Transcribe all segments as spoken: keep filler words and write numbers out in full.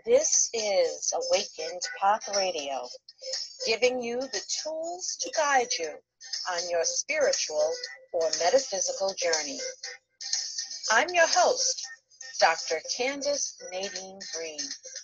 This is Awakened Path Radio, giving you the tools to guide you on your spiritual or metaphysical journey. I'm your host, Doctor Candace Nadine Green.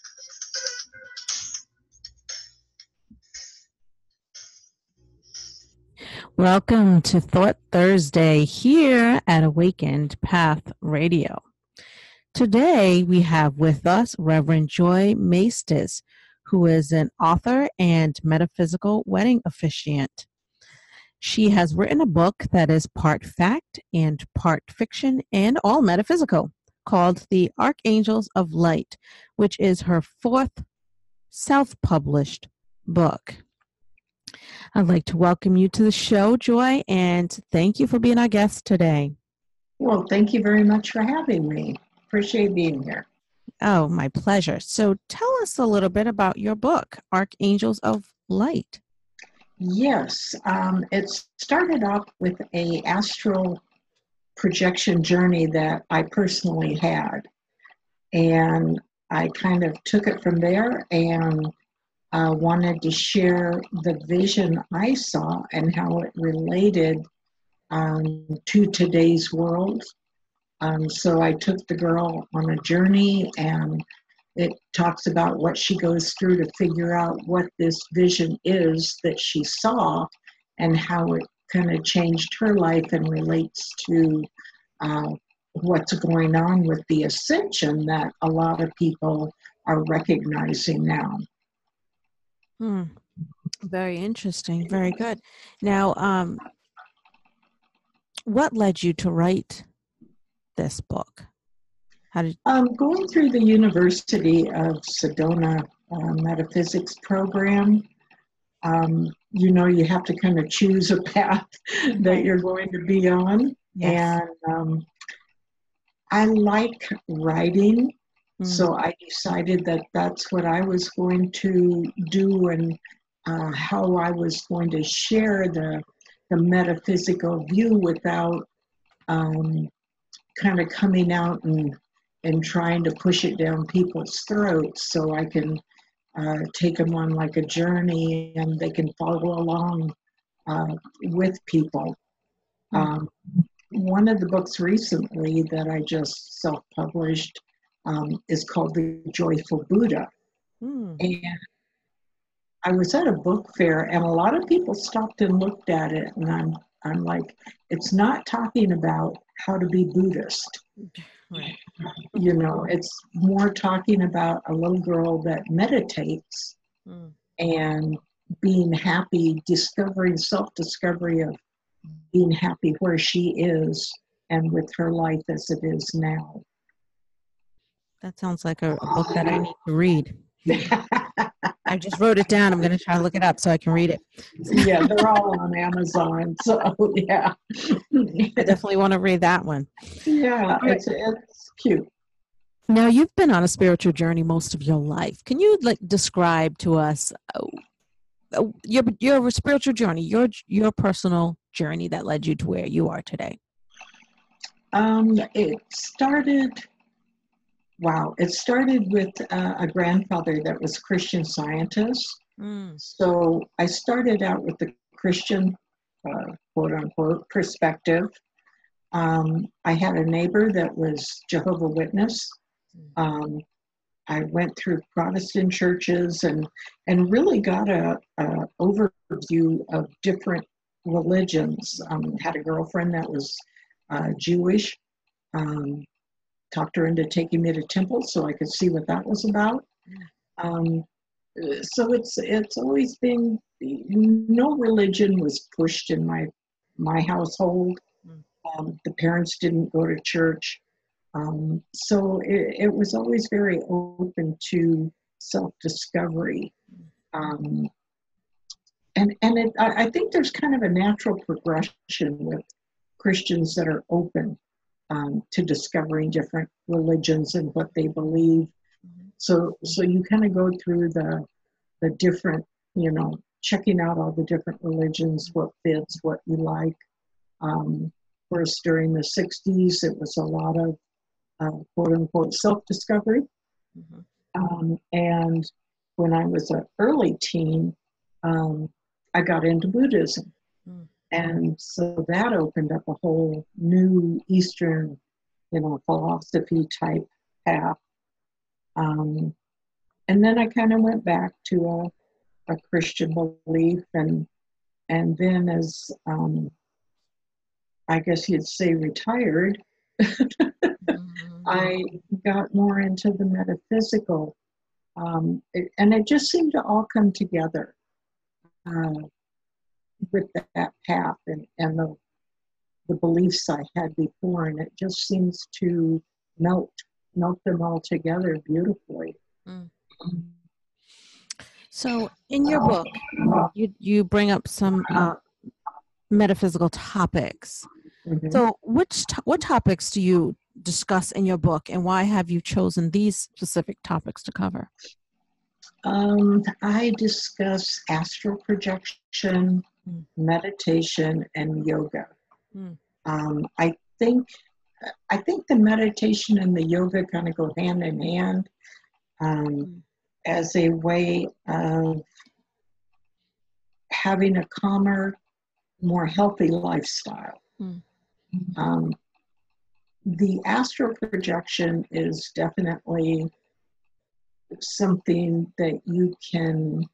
Welcome to Thought Thursday here at Awakened Path Radio. Today we have with us Reverend Joy Maestas, who is an author and metaphysical wedding officiant. She has written a book that is part fact and part fiction and all metaphysical, called The Archangels of Light, which is her fourth self-published book. I'd like to welcome you to the show, Joy, and thank you for being our guest today. Well, thank you very much for having me. Appreciate being here. Oh, my pleasure. So tell us a little bit about your book, Archangels of Light. Yes, um, it started off with a astral projection journey that I personally had. And I kind of took it from there and uh, wanted to share the vision I saw and how it related um, to today's world. Um, so I took the girl on a journey, and it talks about what she goes through to figure out what this vision is that she saw and how it kind of changed her life and relates to uh, what's going on with the ascension that a lot of people are recognizing now. Hmm. Very interesting. Very good. Now, um, what led you to write this book? How did um, going through the University of Sedona uh, metaphysics program, um, you know, you have to kind of choose a path that you're going to be on. Yes. And um, I like writing, Mm. so I decided that that's what I was going to do, and uh, how I was going to share the the metaphysical view without um, kind of coming out and and trying to push it down people's throats, so I can uh, take them on like a journey and they can follow along uh, with people. Mm. Um, one of the books recently that I just self-published um, is called The Joyful Buddha. Mm. And I was at a book fair and a lot of people stopped and looked at it, and I'm I'm like, it's not talking about how to be Buddhist. Right. You know, it's more talking about a little girl that meditates Mm. and being happy, discovering self-discovery of being happy where she is and with her life as it is now. That sounds like a, a book that I need to read. I just wrote it down. I'm going to try to look it up so I can read it. Yeah, they're all on Amazon, so yeah. I definitely want to read that one. Yeah, it's it's cute. Now, you've been on a spiritual journey most of your life. Can you like describe to us uh, uh, your your spiritual journey, your your personal journey that led you to where you are today? Um, it started, wow, it started with uh, a grandfather that was a Christian Scientist. Mm. So I started out with the Christian, uh, quote unquote, perspective. Um, I had a neighbor that was Jehovah's Witness. Um, I went through Protestant churches and and really got a, a overview of different religions. Um, had a girlfriend that was uh, Jewish. Um, talked her into taking me to temple so I could see what that was about. Um, so it's it's always been, no religion was pushed in my my household. Um, the parents didn't go to church. Um, so it, it was always very open to self-discovery. Um, and and it, I, I think there's kind of a natural progression with Christians that are open um, to discovering different religions and what they believe. So so you kind of go through the the different, you know, checking out all the different religions, what fits, what you like. Um, of course, during the sixties, it was a lot of uh, quote unquote self-discovery. Mm-hmm. Um, and when I was an early teen, um, I got into Buddhism. Mm. And so that opened up a whole new Eastern, you know, philosophy type path. Um, and then I kind of went back to a, a Christian belief, and and then as um, I guess you'd say retired, Mm-hmm. I got more into the metaphysical, um, it, and it just seemed to all come together uh, with that path and, and the the beliefs I had before, and it just seems to melt melt them all together beautifully. Mm. So, in your book, you you bring up some uh, metaphysical topics. Mhm. So, which to- what topics do you discuss in your book, and why have you chosen these specific topics to cover? Um, I discuss astral projection, Mm. meditation, and yoga. Mm. Um, I think I think the meditation and the yoga kind of go hand in hand um, Mm. as a way of having a calmer, more healthy lifestyle. Mm. Um, the astral projection is definitely something that you can,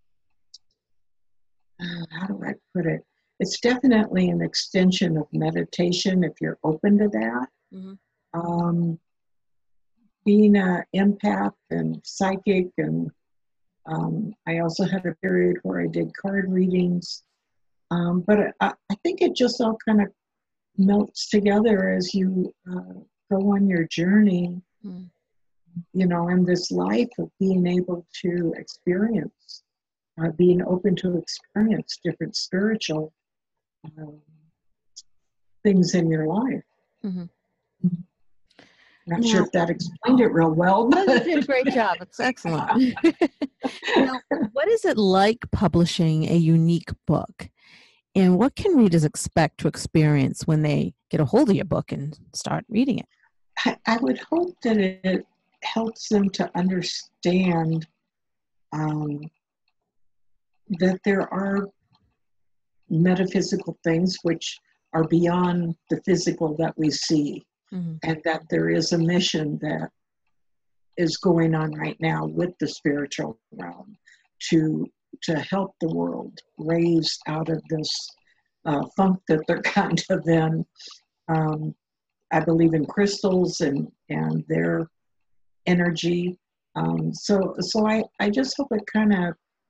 uh, how do I put it? It's definitely an extension of meditation if you're open to that. Mm-hmm. Um, being an empath and psychic, and um, I also had a period where I did card readings. Um, but I, I think it just all kind of melts together as you uh, go on your journey, Mm. you know, in this life of being able to experience, uh, being open to experience different spiritual um, things in your life. Mm-hmm. Not sure Now, if that explained it real well, no, you but did a great job. It's excellent. Now, what is it like publishing a unique book? And what can readers expect to experience when they get a hold of your book and start reading it? I, I would hope that it helps them to understand um, that there are metaphysical things which are beyond the physical that we see, Mm-hmm. and that there is a mission that is going on right now with the spiritual realm to to help the world raise out of this uh, funk that they're kind of in. Um, I believe in crystals and and their energy. Um, so so I, I just hope it kind of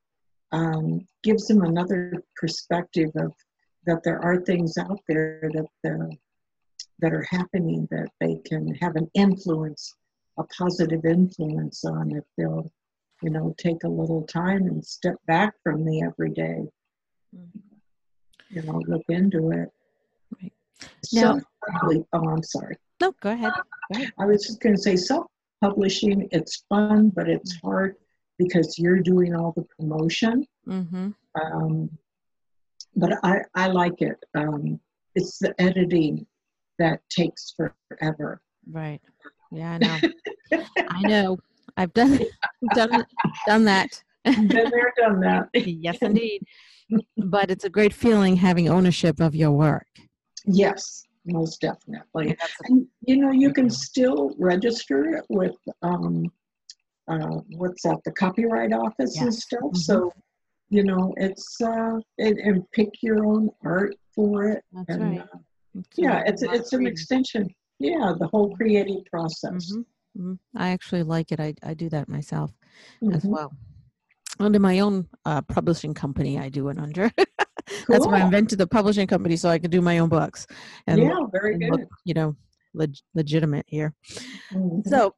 um, gives them another perspective of that there are things out there that the, that are happening that they can have an influence, a positive influence on if they'll, you know, take a little time and step back from the everyday, Mm. you know, look into it. Right. Now, Self-publishing, oh, I'm sorry. no, go ahead. Go ahead. I was just going to say self-publishing, it's fun, but it's hard because you're doing all the promotion. Mm-hmm. Um, but I, I like it. Um, it's the editing that takes forever. Right. Yeah, I know. I know. I've done done done that. Been there, done that. Yes, indeed. But it's a great feeling having ownership of your work. Yes, most definitely. And that's a- And you know, you can still register it with um, uh, what's that, the Copyright Office and Yes. stuff. Mhm. So, you know, it's uh, it, and pick your own art for it. That's and, right. Uh, It's a yeah, lot it's of it's an freedom. extension. Yeah, the whole creative process. Mhm. Mhm. I actually like it. I, I do that myself as Mhm. well. Under my own uh, publishing company, I do it under. That's why I Cool. invented the publishing company so I could do my own books and Yeah, look, very and good. look, you know, leg- legitimate here. Mhm. So,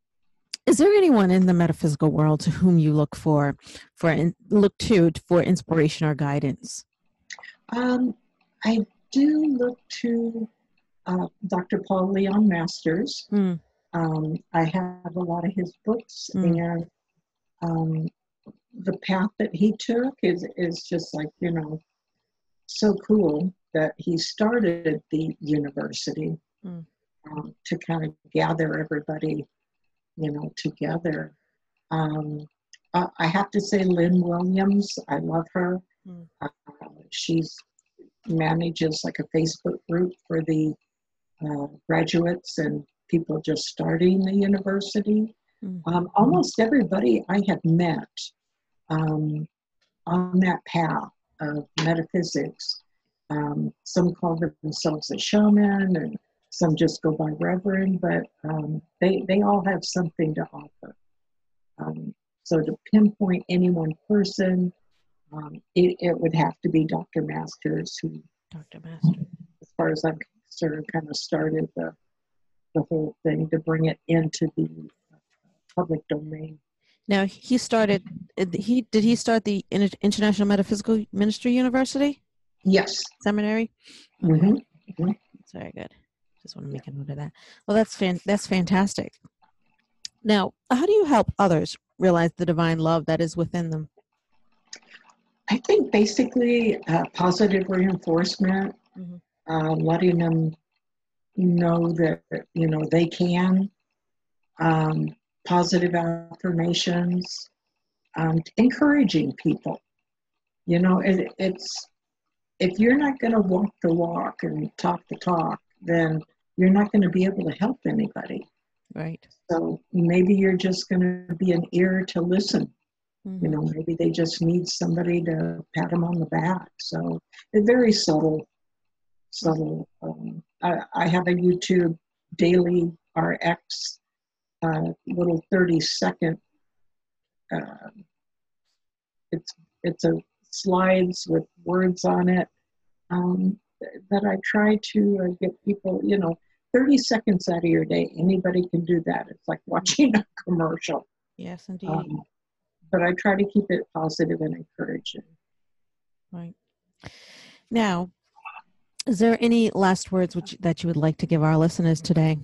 is there anyone in the metaphysical world to whom you look for, for in, look to for inspiration or guidance? Um, I do look to uh, Doctor Paul Leon Masters. Mm, Um, I have a lot of his books, mm, and um, the path that he took is is just like, you know, so cool that he started the university mm, um, to kind of gather everybody, you know, together. Um, uh, I have to say Lynn Williams, I love her. Mm. Uh, she's manages like a Facebook group for the uh, graduates and people just starting the university. Mm. Um, almost everybody I have met um, on that path of metaphysics, um, some call themselves a shaman and some just go by reverend, but um, they, they all have something to offer. Um, so to pinpoint any one person, um, it, it would have to be Doctor Masters, who, Doctor Master. as far as I'm concerned, kind of started the, the whole thing to bring it into the public domain. Now he started. He did he start the Inter- International Metaphysical Ministry University Yes. Seminary? Okay. Mm-hmm. Mm-hmm. That's very good. Just want to make a note of that. Well, that's fan- that's fantastic. Now, how do you help others realize the divine love that is within them? I think basically uh, positive reinforcement, Mhm. uh, letting them know that, you know, they can, um, positive affirmations, um, encouraging people. You know, it, it's, if you're not going to walk the walk and talk the talk, then you're not going to be able to help anybody. Right. So maybe you're just going to be an ear to listen. Mhm. You know, maybe they just need somebody to pat them on the back. So it's very subtle, subtle. Um, I, I have a YouTube daily R X uh, little thirty second. Uh, it's it's a slides with words on it um, that I try to uh, get people. You know, thirty seconds out of your day, anybody can do that. It's like watching a commercial. Yes, indeed. Um, but I try to keep it positive and encouraging. Right. Now, is there any last words which that you would like to give our listeners today?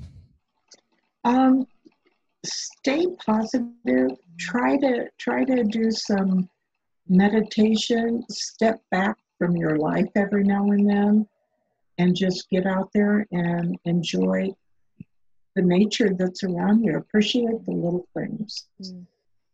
Um, stay positive. Try to try to do some meditation. Step back from your life every now and then, and just get out there and enjoy the nature that's around you. Appreciate the little things. Mm.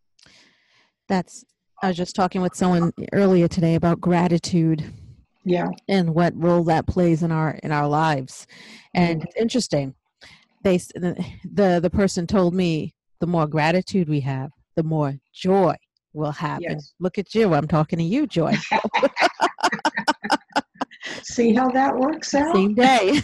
That's. I was just talking with someone earlier today about gratitude. Yeah. And what role that plays in our in our lives. And Mhm. it's interesting. They the, the the person told me the more gratitude we have, the more joy we'll have. Yes. And look at you, I'm talking to you, Joy. See how that works out? Same day.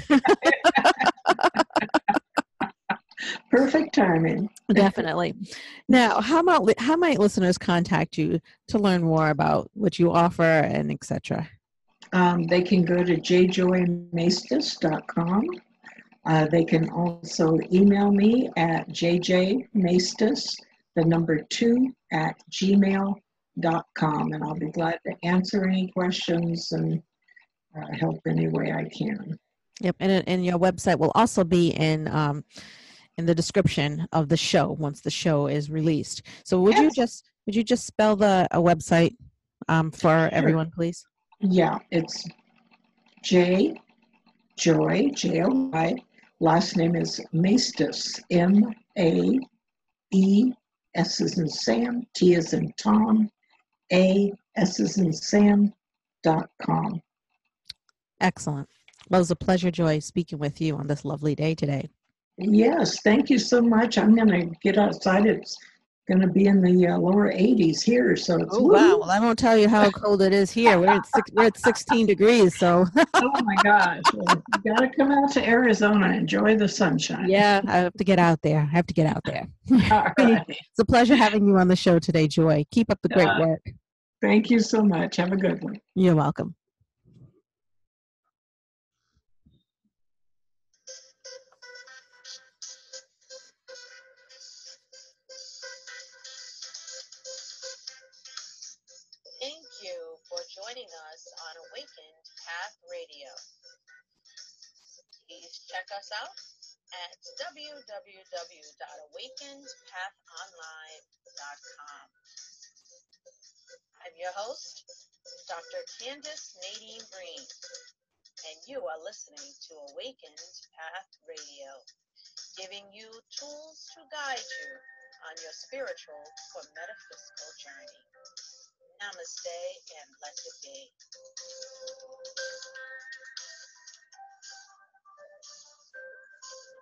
Perfect timing. Definitely. Now, how about li- how might listeners contact you to learn more about what you offer and et cetera? Um, they can go to j joy maestas dot com. Uh, they can also email me at jjmaestas, the number two, at gmail dot com, and I'll be glad to answer any questions and uh, help any way I can. Yep, and and your website will also be in um, in the description of the show once the show is released. So would you Yes. just would you just spell the a website um, for Sure. everyone, please? Yeah, it's J Joy J O Y. Last name is Maestas, M A E S as in Sam, T as in Tom, A S as in Sam dot com. Excellent. Well, it was a pleasure, Joy, speaking with you on this lovely day today. Yes, thank you so much. I'm going to get outside. It's going to be in the uh, lower eighties here, so it's. Oh wow! Well, I won't tell you how cold it is here. We're at six, we're at sixteen degrees. So. Oh my gosh! Well, you got to come out to Arizona. Enjoy the sunshine. Yeah, I have to get out there. I have to get out there. All right. It's a pleasure having you on the show today, Joy. Keep up the great Uh, work. Thank you so much. Have a good one. You're welcome. Thank you for joining us on Awakened Path Radio. Please check us out at w w w dot awakened path online dot com. I'm your host, Doctor Candace Nadine Green, and you are listening to Awakened Path Radio, giving you tools to guide you on your spiritual or metaphysical journey. Namaste and blessed be.